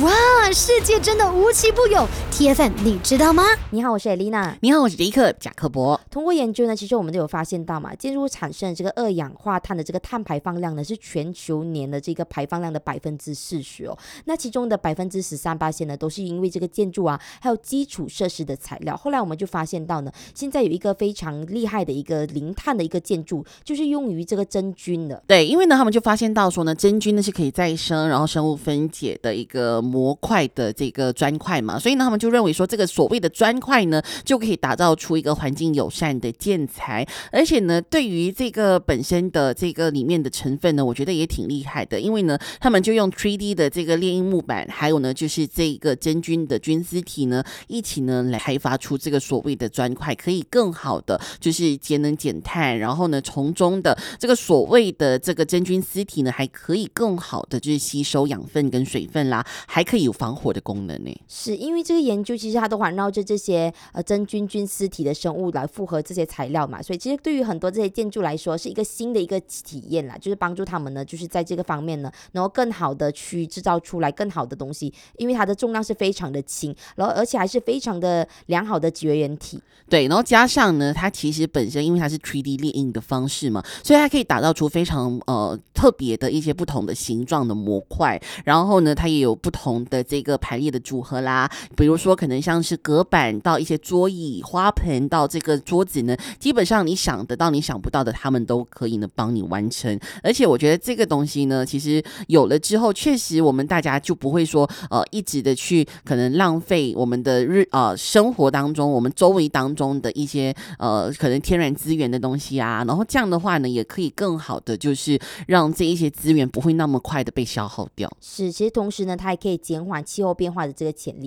哇，世界真的无奇不有 ！TFM 你知道吗？ 你好，我是 Elena。 你好，我是杰克贾克伯。 通过研究呢，其实我们都有发现到嘛，建筑物产生的这个二氧化碳的这个碳排放量呢，是全球年的这个排放量的40%哦。那其中的13%呢，都是因为这个建筑啊，还有基础设施的材料。后来我们就发现到呢，现在有一个非常厉害的一个零碳的一个建筑，就是用于这个真菌的。 对，因为呢，他们就发现到说呢，真菌呢是可以再生，然后生物分解的一个模块的这个砖块嘛，所以呢，他们就认为说，这个所谓的砖块呢，就可以打造出一个环境友善的建材，而且呢，对于这个本身的这个里面的成分呢，我觉得也挺厉害的，因为呢，他们就用 3D 的这个猎鹰木板，还有呢，就是这个真菌的菌丝体呢，一起呢来开发出这个所谓的砖块，可以更好的就是节能减碳，然后呢，从中的这个所谓的这个真菌丝体呢，还可以更好的就是吸收养分跟水分啦，还可以有防火的功能呢。 是因为这个研究其实它都环绕着这些真菌菌丝体的生物来复合这些材料嘛，所以其实对于很多这些建筑来说是一个新的一个体验啦，就是帮助他们呢，就是在这个方面呢，然后更好的去制造出来更好的东西，因为它的重量是非常的轻，然后而且还是非常的良好的绝缘体。 对，然后加上呢，它其实本身因为它是 3D 列印的方式嘛，所以它可以打造出非常特别的一些不同的形状的模块，然后呢，它也有不同的这个排列的组合啦，比如说可能像是隔板到一些桌椅、花盆到这个桌子呢，基本上你想得到你想不到的，他们都可以呢帮你完成。而且我觉得这个东西呢，其实有了之后，确实我们大家就不会说一直的去可能浪费我们的生活当中，我们周围当中的一些可能天然资源的东西啊，然后这样的话呢，也可以更好的就是让这一些资源不会那么快的被消耗掉。 是，其实同时呢，它也可以减缓气候变化的这个潜力。